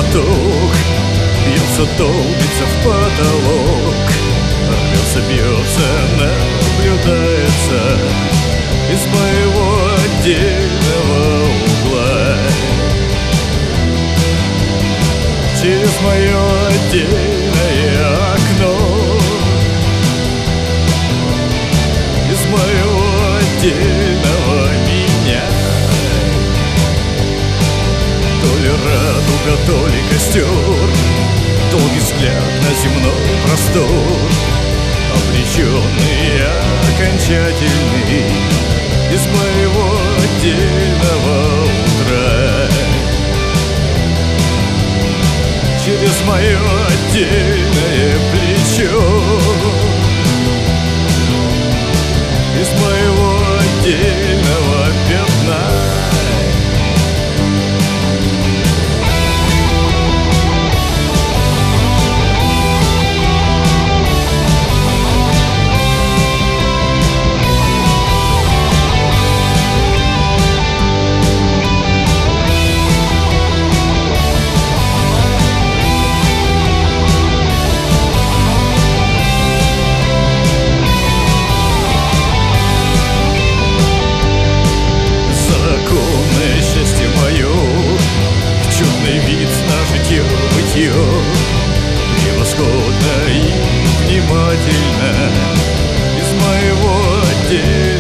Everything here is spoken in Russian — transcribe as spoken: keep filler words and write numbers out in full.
цветок, бьется, долбится в потолок, рвется, бьется, наблюдается из моего отдельного угла. Через мое отдельное окно, из моего отдельного меня. То ли радуга, то ли костер, долгий взгляд на земной простор, обреченный, окончательный, из моего отдельного утра. Через мое отдельное плечо, из моего отдельного пятна. Чудный вид на житье-бытье, превосходно и внимательно из моего отдела